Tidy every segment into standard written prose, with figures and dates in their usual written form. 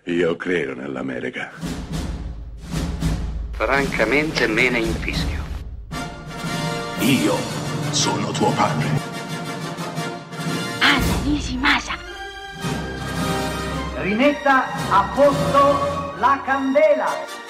Io credo nell'America. Francamente me ne infischio. Io sono tuo padre. Anna Nishimasa. Rimetta a posto la candela.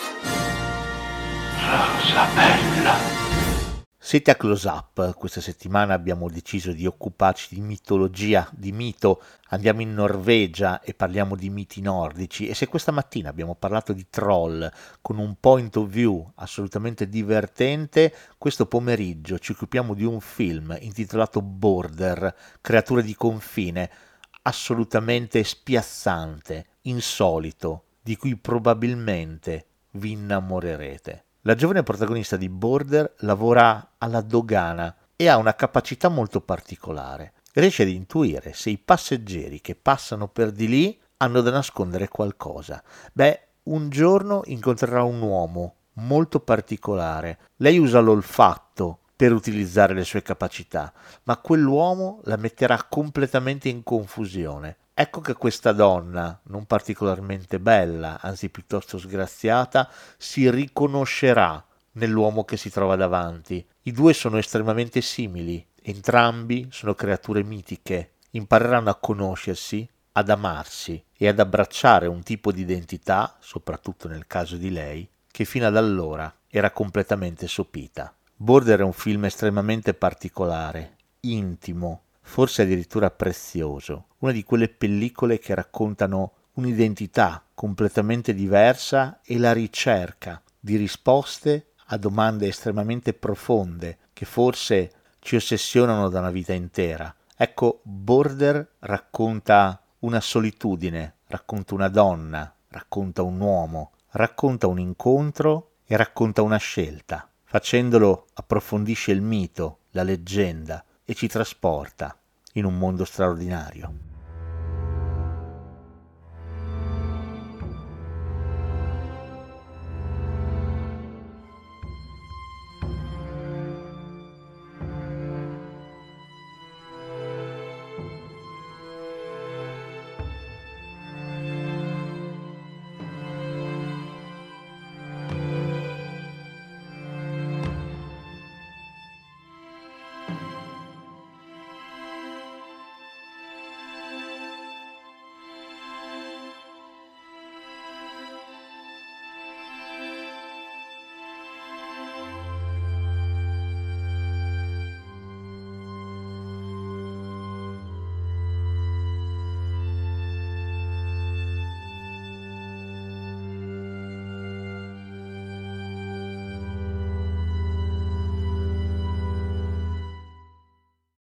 Rosa bella. Siete a Close Up. Questa settimana abbiamo deciso di occuparci di mitologia, di mito. Andiamo in Norvegia e parliamo di miti nordici. E se questa mattina abbiamo parlato di troll con un point of view assolutamente divertente, questo pomeriggio ci occupiamo di un film intitolato Border, creature di confine, assolutamente spiazzante, insolito, di cui probabilmente vi innamorerete. La giovane protagonista di Border lavora alla dogana e ha una capacità molto particolare. Riesce ad intuire se i passeggeri che passano per di lì hanno da nascondere qualcosa. Un giorno incontrerà un uomo molto particolare. Lei usa l'olfatto per utilizzare le sue capacità, ma quell'uomo la metterà completamente in confusione. Ecco che questa donna, non particolarmente bella, anzi piuttosto sgraziata, si riconoscerà nell'uomo che si trova davanti. I due sono estremamente simili, entrambi sono creature mitiche, impareranno a conoscersi, ad amarsi e ad abbracciare un tipo di identità, soprattutto nel caso di lei, che fino ad allora era completamente sopita. Border è un film estremamente particolare, intimo, forse addirittura prezioso, una di quelle pellicole che raccontano un'identità completamente diversa e la ricerca di risposte a domande estremamente profonde che forse ci ossessionano da una vita intera. Ecco, Border racconta una solitudine, racconta una donna, racconta un uomo, racconta un incontro e racconta una scelta. Facendolo approfondisce il mito, la leggenda, e ci trasporta in un mondo straordinario.